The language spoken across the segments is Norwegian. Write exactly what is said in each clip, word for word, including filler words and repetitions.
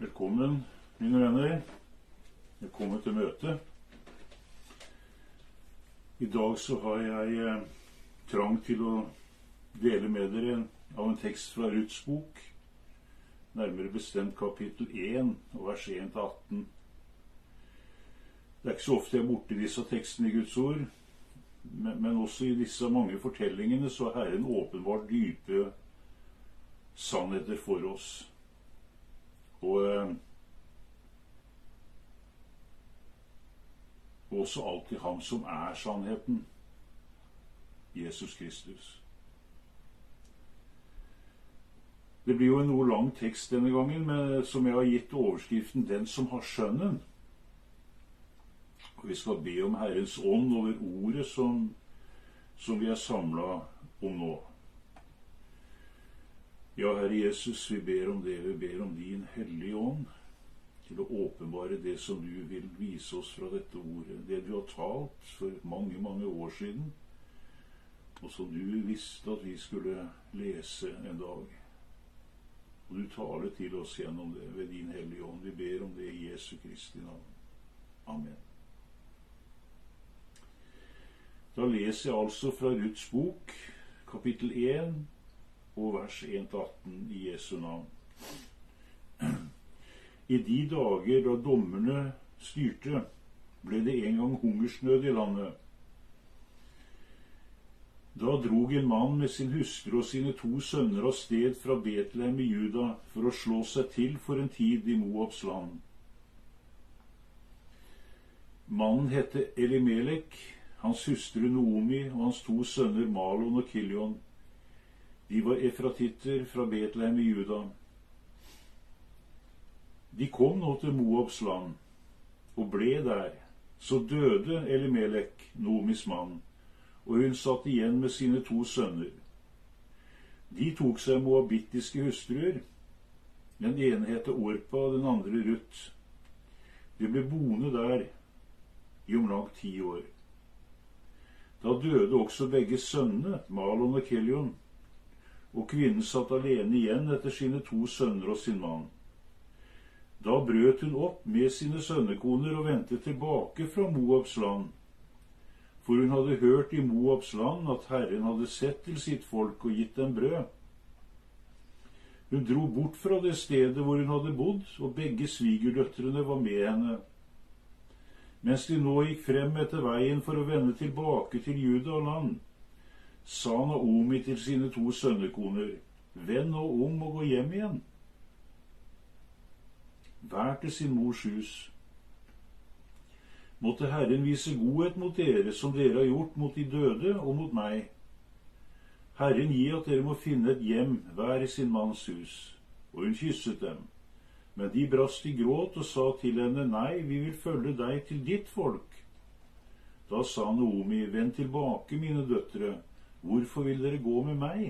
Velkommen, mine venner. Velkommen til møte. I dag så har jeg eh, trang til å dele med dere av en tekst fra Ruths bok, nærmere bestemt kapittel én, og vers én til atten. Det er ikke så ofte jeg er borte i disse tekstene i Guds ord, men, men også i disse mange fortellingene så er Herren åpenbart dype sannheter for oss. Og eh, også alltid ham som er sannheten, Jesus Kristus. Det blir jo en noe lang tekst denne gangen, men som jeg har gitt overskriften Den som har skjønnen. Og vi skal be om Herrens ånd over ordet som, som vi er samlet om nå. Ja, Herre Jesus, vi ber om det, vi ber om din hellige ånd, til å åpenbare det som du vil vise oss fra dette ordet, det du har talt for mange, mange år siden, og som du visste at vi skulle lese en dag. Og du taler til oss gjennom det ved din hellige ånd. Vi ber om det i Jesu Kristi navn. Amen. Da leser jeg altså fra Ruths bok, kapittel én, og vers én til atten i Jesu navn. I de dager da dommerne styrte, ble det en gang hungersnød i landet. Da drog en mann med sin hustru og sine to sønner av sted fra Betlehem i Juda for å slå seg til for en tid i Moabs land. Mannen hette Elimelek, hans hustru Noomi og hans to sønner Malon og Kilion. De var efratitter fra Betlehem i Juda. De kom nå til Moabs land og ble der. Så døde Elimelek, Noomis mann, og hun satt igjen med sine to sønner. De tok seg moabittiske hustruer. Den ene het Orpa, den andre Ruth. De ble boende der i om lag ti år. Da døde også begge sønnene, Malon og Kilion, og kvinnen satt alene igjen etter sine to sønner og sin mann. Da brøt hun opp med sine sønnekoner og vendte tilbake fra Moabs land, for hun hadde hørt i Moabs land at Herren hadde sett til sitt folk og gitt dem brød. Hun dro bort fra det stedet hvor hun hadde bodd, og begge svigerdøtrene var med henne. Mens de nå gikk frem etter veien for å vende tilbake til Juda og land, sa Naomi til sine to sønnekoner, vend nå om og gå hjem igjen. Hver til sin mors hus. Måtte Herren vise godhet mot dere, som dere har gjort mot de døde og mot meg. Herren gi at dere må finne et hjem, hver i sin manns hus. Og hun kysset dem. Men de brast i gråt og sa til henne, nei, vi vil følge deg til ditt folk. Da sa Naomi, vend tilbake, mine døtre. Hvorfor vil dere gå med meg?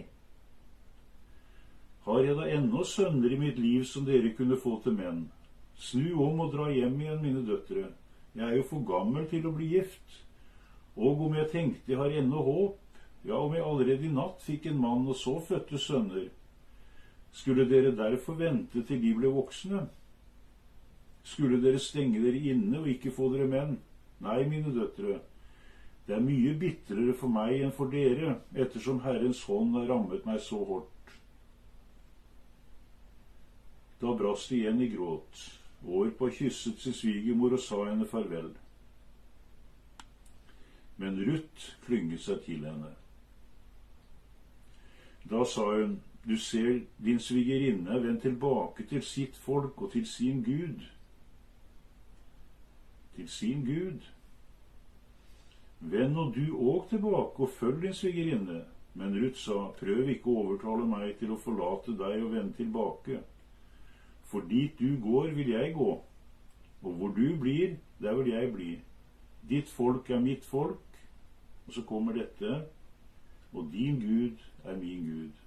Har jeg da ennå sønner i mitt liv som dere kunne få til menn? Snu om og dra hjem igjen, mine døtre. Jeg er jo for gammel til å bli gift. Og om jeg tenkte jeg har ennå håp, ja, om jeg allerede i natt fikk en mann og så fødte sønner, skulle dere derfor vente til de ble voksne? Skulle dere stenge dere inne og ikke få dere menn? Nei, mine døtre. Det er mye bitrere for meg enn for dere, ettersom Herrens hånd har rammet meg så hardt. Da brast de igjen i gråt. Orpa kysset sin svigermor og sa henne farvel. Men Ruth klynget seg til henne. Da sa hun, du ser, din svigerinne er vendt tilbake til sitt folk og til sin Gud. Til sin Gud. Vend nå du òg tilbake og følg din svigerinne. Men Ruth sa, prøv ikke å overtale meg til å forlate deg og vende tilbake. For dit du går, vil jeg gå, og hvor du blir, der vil jeg bli. Ditt folk er mitt folk, og så kommer dette, og din Gud er min Gud.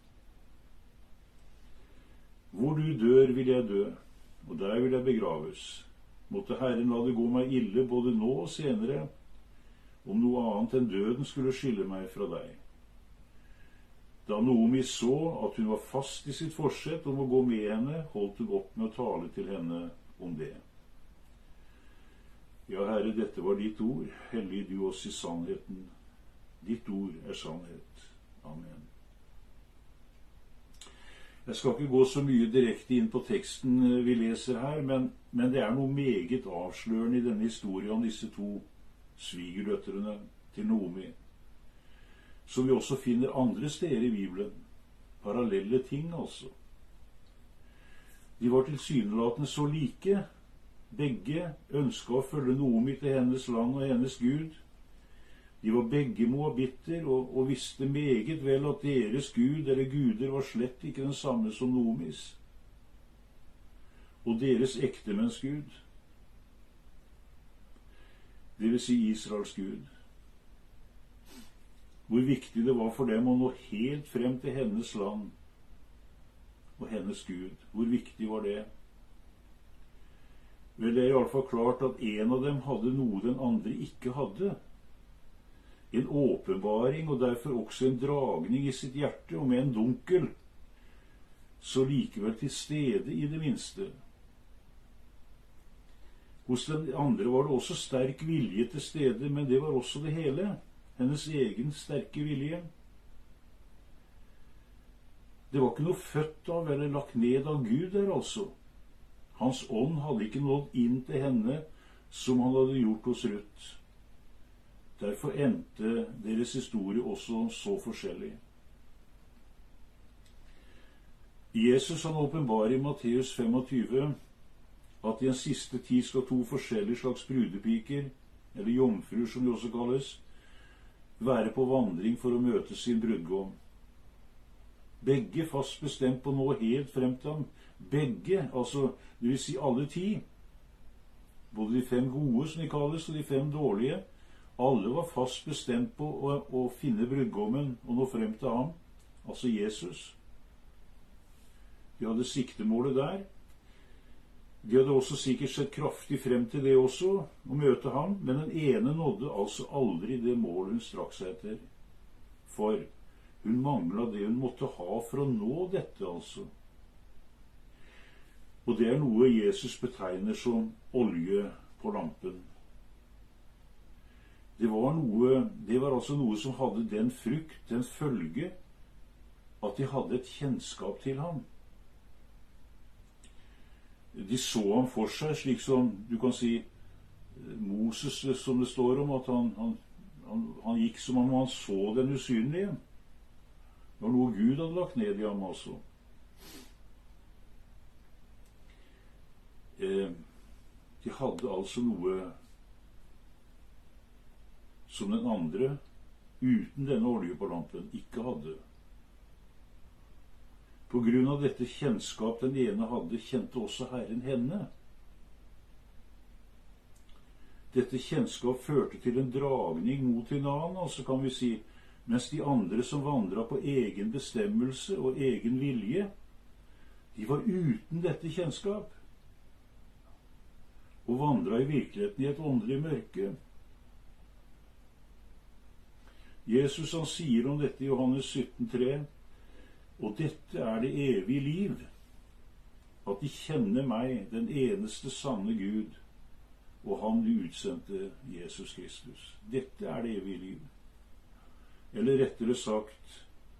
Hvor du dør, vil jeg dø, og der vil jeg begraves. Måtte Herren la det gå meg ille både nå og senere, om noe annet enn døden skulle skille meg fra deg. Da Naomi så at hun var fast i sitt forsett om å gå med henne, holdt hun opp med å tale til henne om det. Ja, Herre, dette var ditt ord. Hellig du oss i sannheten. Ditt ord er sannhet. Amen. Jeg skal ikke gå så mye direkte inn på teksten vi leser her, men, men det er noe meget avslørende i denne historien om disse to svigerdøtrene til Naomi, som vi også finner andre steder i Bibelen. Parallelle ting, altså. De var tilsynelatende så like. Begge ønsket å følge Naomi til hennes land og hennes Gud. De var begge moabitter og, og visste meget vel at deres Gud eller guder var slett ikke den samme som Naomis. Og deres ektemenns Gud, det vil si Israels Gud. Hvor viktig det var for dem å nå helt frem til hennes land og hennes Gud. Hvor viktig var det? Vel, det er i alle fall klart at en av dem hadde noe den andre ikke hadde. En åpenbaring og derfor også en dragning i sitt hjerte, og med en dunkel, så likevel til stede i det minste. Hos den andre var det også sterk vilje til stede, men det var også det hele. Hennes egen sterke vilje. Det var ikke noe født av eller lagt ned av Gud der, altså. Hans ånd hadde ikke nådd inn til henne som han hadde gjort hos Ruth. Derfor endte deres historie også så forskjellig. Jesus han åpenbarer i Matteus femogtyve at i en siste tid skal to forskjellige slags brudepiker, eller jomfruer som de også kalles, være på vandring for å møte sin brudgom. Begge fast bestemt på å nå helt frem til ham. Begge, altså det vil si alle ti, både de fem gode som de kalles, og de fem dårlige, alle var fast bestemt på å, å finne brudgommen og nå frem til ham, altså Jesus. De hadde siktemålet der. De hadde også sikkert sett kraftig frem til det også, å møte ham, men den ene nådde altså aldri det målet hun strakk seg etter. For hun manglet det hun måtte ha for å nå dette, altså. Og det er noe Jesus betegner som olje på lampen. Det var, noe, det var altså noe som hadde den frukt, den følge, at de hadde et kjennskap til ham. De så ham for seg, slik som du kan si Moses, som det står om, at han, han, han, han gikk som om han så den usynlige. Det var noe Gud hadde lagt ned i ham også. Eh, de hadde altså noe som den andre, uten denne olje på lampen, ikke hadde. På grunn av dette kjennskap den ene hadde, kjente også Herren henne. Dette kjennskap førte til en dragning mot en annen, altså kan vi si, mens de andre som vandret på egen bestemmelse og egen vilje, de var uten dette kjennskap, og vandret i virkeligheten i et åndelig mørke. Jesus han sier om dette i Johannes sytten tre, og dette er det evige liv, at de kjenner meg, den eneste sanne Gud, og han du utsendte, Jesus Kristus. Dette er det evige liv. Eller rettere sagt,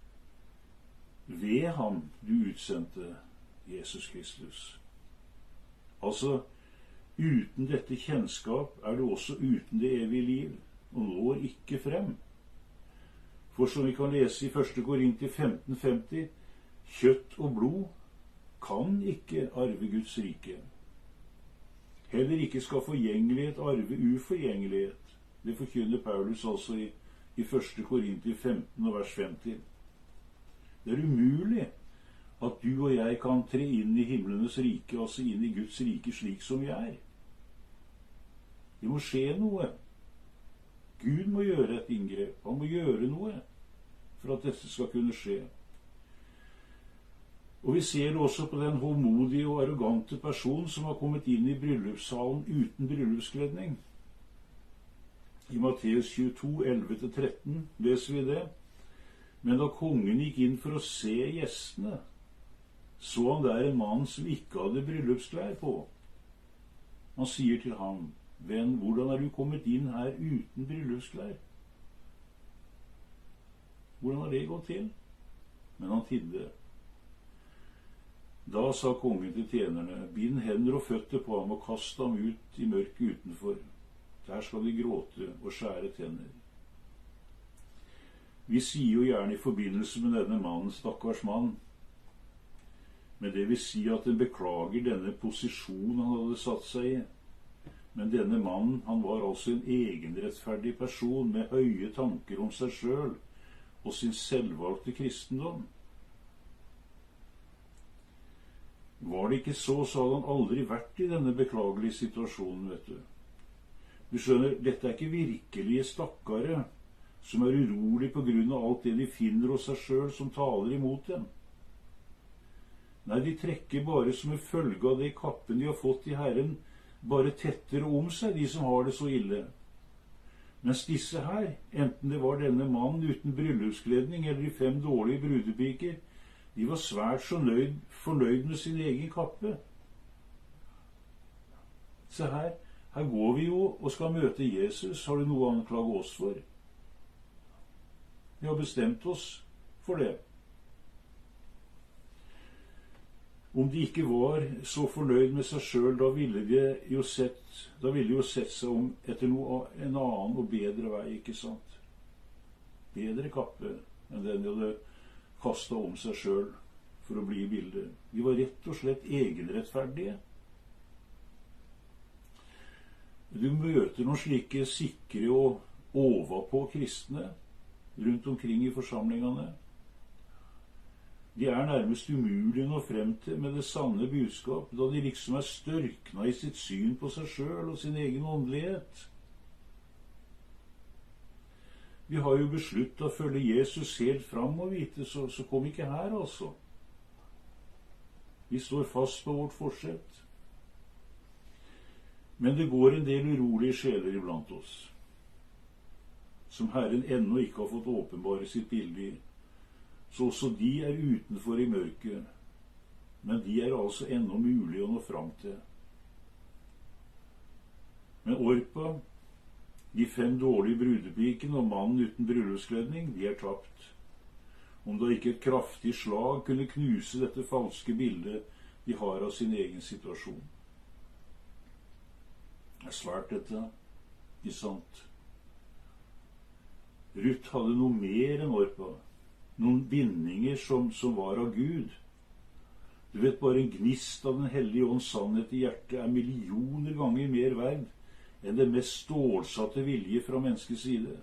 ved ham du utsendte, Jesus Kristus. Altså, uten dette kjennskap er du også uten det evige liv, og når ikke frem. For som vi kan lese i første Korinter femten femti, kjøtt og blod kan ikke arve Guds rike. Heller ikke skal forgjengelighet arve uforgjengelighet. Det forkynner Paulus altså i, i første Korinter femten og vers femti. Det er umulig at du og jeg kan tre inn i himlenes rike, altså inn i Guds rike slik som vi er. Det må skje noe. Gud må gjøre et inngrep. Han må gjøre noe for at dette skal kunne skje. Og vi ser det også på den håndmodige og arrogante person som har kommet inn i bryllupssalen uten bryllupskledning. I Matteus tjueto, elleve til tretten leser vi det. Men da kongen gikk inn for å se gjestene, så han der en mann som ikke hadde bryllupsklær på. Han sier til ham, venn, hvordan er du kommet inn her uten bryllupsklær? Hvordan har det gått til? Men han tidde. Da sa kongen til tjenerne, bind hender og føtter på ham og kast ham ut i mørket utenfor. Der skal de gråte og skjære tenner. Vi sier jo gjerne i forbindelse med denne mannen, stakkars mann, men det vil si at den beklager denne posisjonen han hadde satt seg i. Men denne mannen, han var altså en egenrettferdig person med høye tanker om seg selv og sin selvvalgte kristendom. Var det ikke så, så hadde han aldri vært i denne beklagelige situasjonen, vet du. Du skjønner, dette er ikke virkelige stakkare som er urolig på grunn av alt det de finner hos seg selv som taler imot dem. Nei, de trekker bare som en følge av det kappen de har fått i Herren, bare tettere om seg, de som har det så ille. Mens disse her, enten det var denne mannen uten bryllupskledning eller de fem dårlige brudepiker, de var svært så nøyd, fornøyd med sin egen kappe. Se her, her går vi jo og skal møte Jesus. Har du noe å anklage oss for? Vi har bestemt oss for det. Om de ikke var så fornøyd med seg selv, da ville de jo sett, da ville de jo sett seg om etter noe, en annen og bedre vei, ikke sant? Bedre kappe enn den de hadde kastet om seg selv for å bli i bildet. De var rett og slett egenrettferdige. Du møter noen slike sikre og overpå kristne rundt omkring i forsamlingene. De er nærmest umulig å nå frem til med det sanne budskap, da de liksom er størkna i sitt syn på seg selv og sin egen åndelighet. Vi har jo besluttet å følge Jesus helt fram og vite, så, så kom ikke her, altså. Vi står fast på vårt forsett. Men det går en del urolige sjeler iblant oss, som Herren ennå ikke har fått åpenbare sitt bilde i. Så også de er utenfor i mørket, men de er altså ennå mulig å nå fram til. Men Orpa, de fem dårlige brudepikene og mannen uten bryllupskledning, de er tapt. Om da ikke et kraftig slag kunne knuse dette falske bildet de har av sin egen situasjon. Det er svært dette, ikke sant? Ruth hadde noe mer enn Orpa. Noen bindinger som, som var av Gud. Du vet, bare en gnist av den hellige ånds sannhet i hjertet er millioner ganger mer verd enn det mest stålsatte vilje fra menneskets side.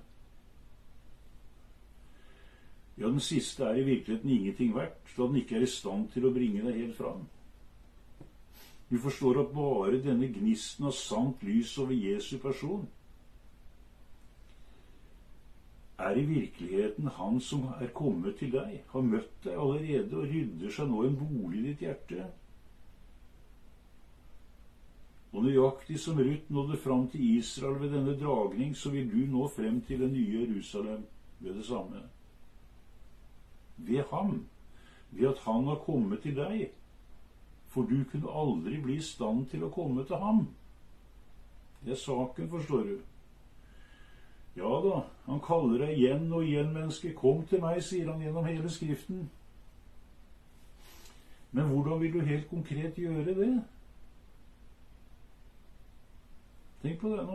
Ja, den siste er i virkeligheten ingenting verdt, da den ikke er i stand til å bringe deg helt fram. Du forstår at bare denne gnisten av sant lys over Jesu person er i virkeligheten han som er kommet til deg, har møtt deg allerede og rydder seg nå en bolig i ditt hjerte. Og nøyaktig som Ruth nådde fram til Israel ved denne dragning, så vil du nå frem til det nye Jerusalem ved det samme. Ved ham, ved at han har kommet til deg, for du kunne aldri bli i stand til å komme til ham. Det er saken, forstår du. Ja da, han kaller deg igjen og igjen, menneske. Kom til meg, sier han gjennom hele Skriften. Men hvordan vil du helt konkret gjøre det? Tenk på det nå.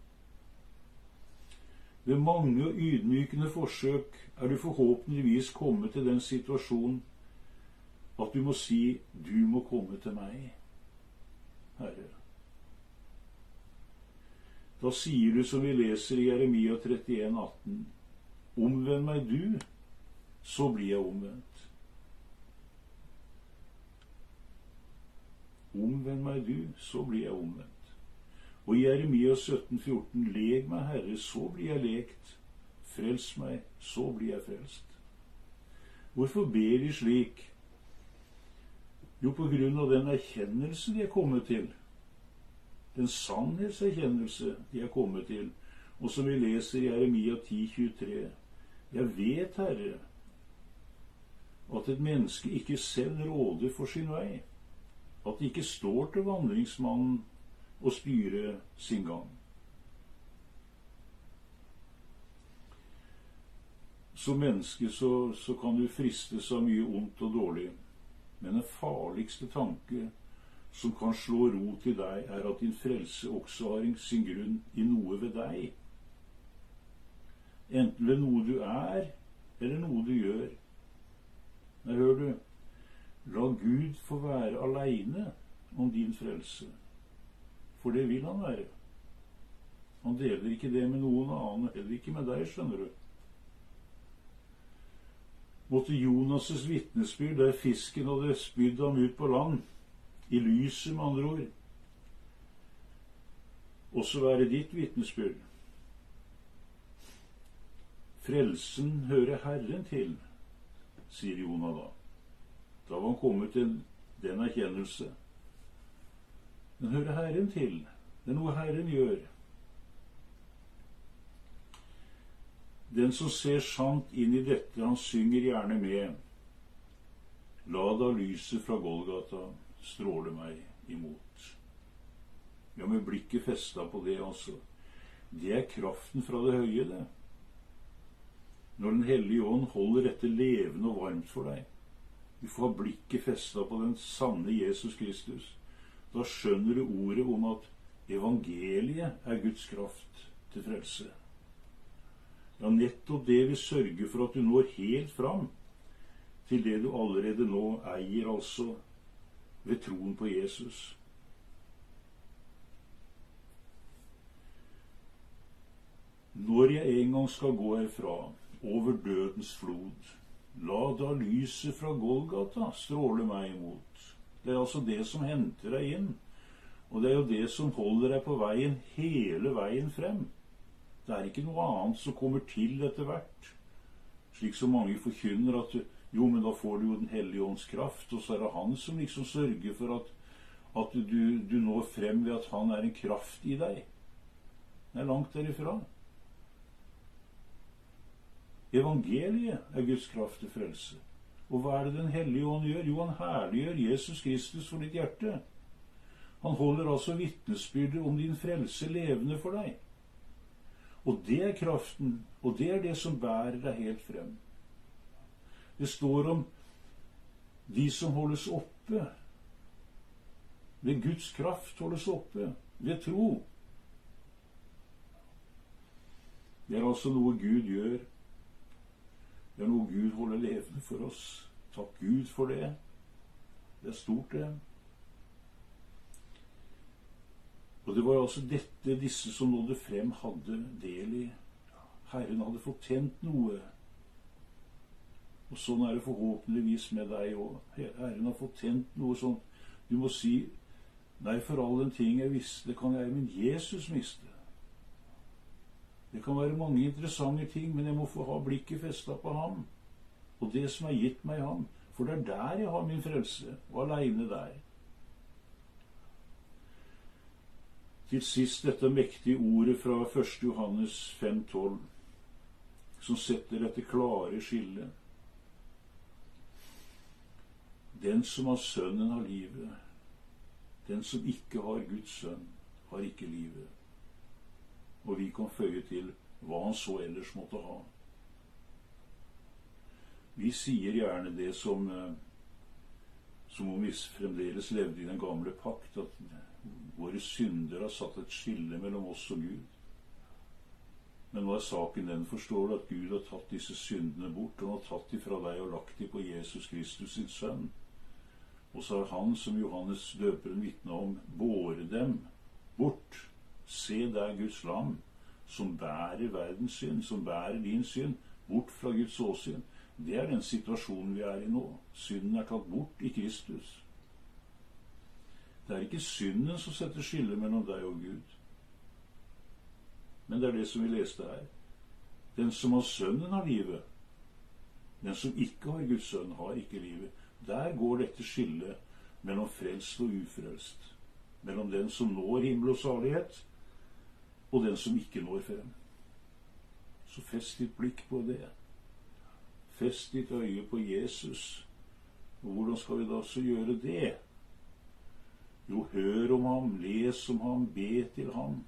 Ved mange og ydmykende forsøk er du forhåpentligvis kommet til den situasjonen at du må si, du må komme til meg, Herre. Da sier du som vi leser i Jeremia trettien atten, omvend meg du, så blir jeg omvendt. Omvend meg du, så blir jeg omvendt. Og i Jeremia sytten fjorten, leg meg, Herre, så blir jeg lekt. Frels meg, så blir jeg frelst. Hvorfor ber de slik? Jo, på grunn av den erkjennelse de er kommet til. Den sannhetserkjennelse de er kommet til. Og som vi leser i Jeremia ti tjuetre. Jeg vet, Herre, at et menneske ikke selv råder for sin vei, at det ikke står til vandringsmannen å styre sin gang. Som menneske så, så kan du fristes av mye ondt og dårlig, men den farligste tanke som kan slå rot i deg, er at din frelse også har sin grunn i noe ved deg. Enten ved noe du er, eller noe du gjør. Der hører du, la Gud få være alene om din frelse, for det vil han være. Han deler ikke det med noen annen, heller ikke med deg, skjønner du. Måtte Jonas' vitnesbyrd, der fisken hadde spydd ham ut på land, i lyset med andre ord, også være ditt vitnesbyrd. Frelsen hører Herren til, sier Jonah da. Da var han kommet til den erkjennelse. Den hører Herren til. Det er noe Herren gjør. Den som ser sant inn i dette, han synger gjerne med. La da lyset fra Golgata stråle meg imot. Ja, med blikket festet på det, altså. Det er kraften fra det høye, det. Når Den hellige ånd holder dette levende og varmt for deg, du får ha blikket festet på den sanne Jesus Kristus, da skjønner du ordet om at evangeliet er Guds kraft til frelse. Ja, nettopp det vil sørge for at du når helt fram til det du allerede nå eier, altså ved troen på Jesus. Når jeg en gang skal gå herfra, over dødens flod, la da lyset fra Golgata stråle meg imot. Det er altså det som henter deg inn, og det er jo det som holder deg på veien hele veien frem. Det er ikke noe annet som kommer til etter hvert, slik som mange forkynner at jo, men da får du jo Den hellige ånds kraft, og så er det han som liksom sørger for at, at du, du når frem ved at han er en kraft i deg. Det er langt derifra. Evangeliet er Guds kraft til frelse. Og hva er det Den hellige ånd gjør? Jo, han herliggjør Jesus Kristus for ditt hjerte. Han holder altså vitnesbyrdet om din frelse levende for deg. Og det er kraften, og det er det som bærer deg helt frem. Det står om de som holdes oppe. Ved Guds kraft holdes oppe. Ved tro. Det er altså noe Gud gjør. Det er noe Gud holder levende for oss. Takk Gud for det. Det er stort, det. Og det var altså dette disse som nådde frem, hadde del i. Herren hadde fått tent noe. Og sånn er det forhåpentligvis med deg også. Herren har fått tent noe sånt. Du må si, nei, for all den ting jeg visste, kan jeg min Jesus miste. Det kan være mange interessante ting, men jeg må få ha blikket festet på ham. Og det som er gitt meg ham. For det er der jeg har min frelse, og alene der. Til sist dette mektige ordet fra første Johannes fem tolv, som setter dette klare skillet. Den som har sønnen har livet. Den som ikke har Guds sønn, har ikke livet. Og vi kan føye til hva han så ellers måtte ha. Vi sier gjerne det som, som om vi fremdeles levde i den gamle pakt, at våre synder har satt et skille mellom oss og Gud. Men hva er saken den? Forstår du at Gud har tatt disse syndene bort? Han har tatt de fra deg og lagt de på Jesus Kristus sin sønn. Og så har han, som Johannes døperen vitnet om, båret dem bort. Se der Guds lam, som bærer verdens synd, som bærer din synd, bort fra Guds åsyn. Det er den situasjonen vi er i nå. Synden er tatt bort i Kristus. Det er ikke synden som setter skille mellom deg og Gud. Men det er det som vi leste her. Den som har sønnen har livet. Den som ikke har Guds sønn har ikke livet. Der går dette skillet mellom frelst og ufrelst. Mellom den som når himmel og salighet, og den som ikke når frem. Så fest ditt blikk på det. Fest ditt øye på Jesus. Og hvordan skal vi da så gjøre det? Jo, hør om ham, les om ham, be til ham.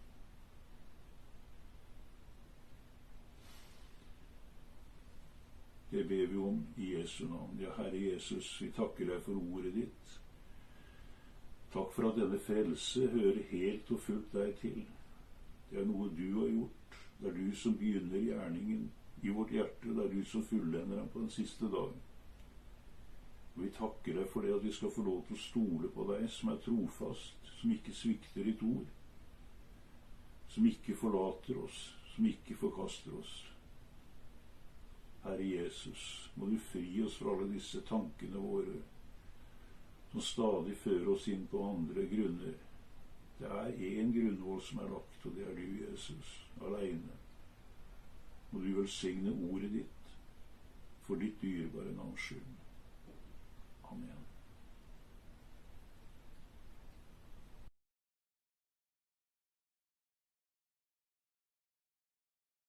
Det ber vi om i Jesu navn. Ja, Herre Jesus, vi takker deg for ordet ditt. Takk for at denne frelse hører helt og fullt deg til. Det er noe du har gjort. Det er du som begynner gjerningen i vårt hjerte. Det er du som fullender den på den siste dagen. Og vi takker deg for det at vi skal få lov til å stole på deg, som er trofast, som ikke svikter ditt ord, som ikke forlater oss, som ikke forkaster oss. Herre Jesus, må du fri oss fra alle disse tankene våre, som stadig fører oss inn på andre grunner. Det er én grunnvoll som er lagt, og det er du, Jesus, alene. Må du velsigne ordet ditt for ditt dyrebare navns skyld.